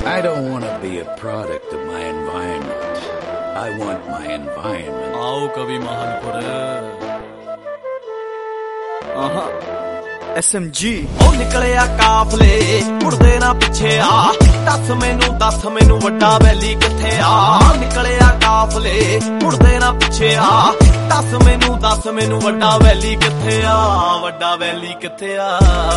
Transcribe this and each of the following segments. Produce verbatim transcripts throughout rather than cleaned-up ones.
I don't want to be a product of my environment. I want my environment. आओ कभी महानपुर आहा S M G ओ निकलिया काफले मुड़दे ना पिछे आ दस मैनू दस मैनू वड्डा वैली किथे आ निकलिया काफले मुड़दे ना पिछे आ दस मैनू दस मैनू वड्डा वैली किथे आ वड्डा वैली किथे आ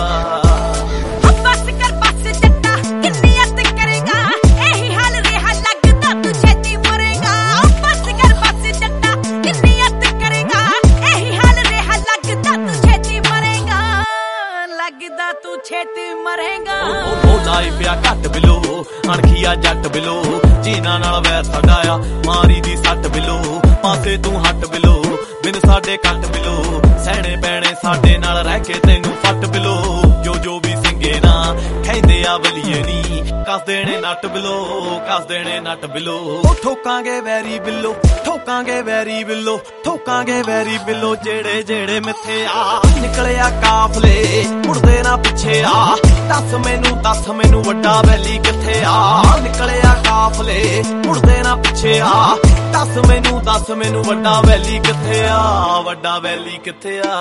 बस कर बस जट्टा किन्नी अत करेगा एही हाल रेहा लगदा तू छेती मरेगा बस कर बस जट्टा किन्नी अत करेगा एही हाल रेहा लगदा तू छेती मरेगा लगदा तू छेती मरेगा ओ लाए पिया घट बिलो अणखिया जट बिलो जीना नाल वैर साडा आ मारी दी सट बिलो पासे तू हट बिलो बिन साडे कट बिलो सहने पैणे साडे नाल रह के तैनू फट बिलो जो जो भी सिंगे ना कहंदे आ वलीए नी कस देने नट बिलो कस देने नट बिलो ठोकांगे वैरी बिलो ठोकांगे वैरी बिलो ठोकांगे वैरी बिलो जेड़े जेड़े मिथे आ निकलिया काफले मुड़दे ना पिछे आ दस मैनू दस मैनू वड्डा वैली किथे आ निकलिया काफले मुड़दे ना पिछे आ दस मैनू दस मैनू वड्डा वैली किथे आ वड्डा वैली किथे आ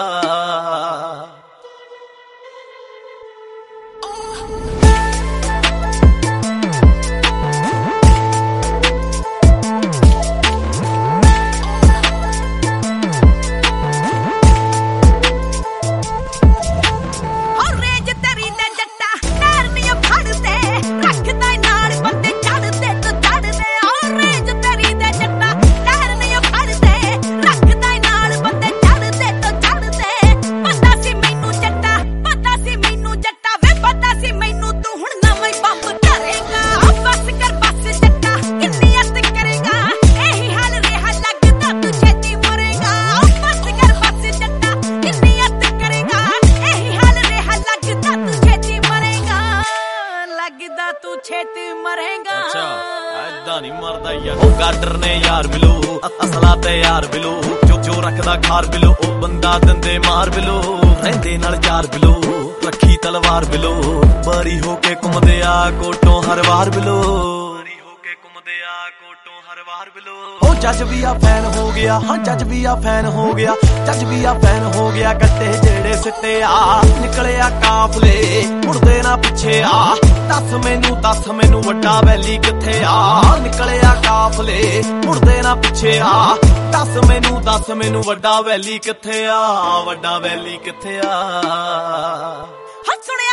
तू छेती मरेगा अच्छा ऐदा नहीं मरदा यार ओ गाडर ने यार बिलो असला ते यार बिलो जो जो रखदा खार बिलो ओ बंदा दंदे मार बिलो रहंदे नाल यार बिलो रखी तलवार बिलो बरी होके घुमदे आ कोटों हर वार बिलो बरी होके घुमदे आ कोटों हर वार बिलो ओ जज भी आ फैन हो गया हां जज भी आ फैन हो गया जज भी आ फैन हो गया कट्टे जेड़े सिट्टे आ निकलिया काफले मुड़दे ना पिछे आ दस मैनू दस मैनू वड्डा वैली किथे आ निकलिया काफले मुड़दे ना पिछे आ दस मैनू दस मैनू वड्डा वैली किथे आ वड्डा वैली किथे आ सुनिया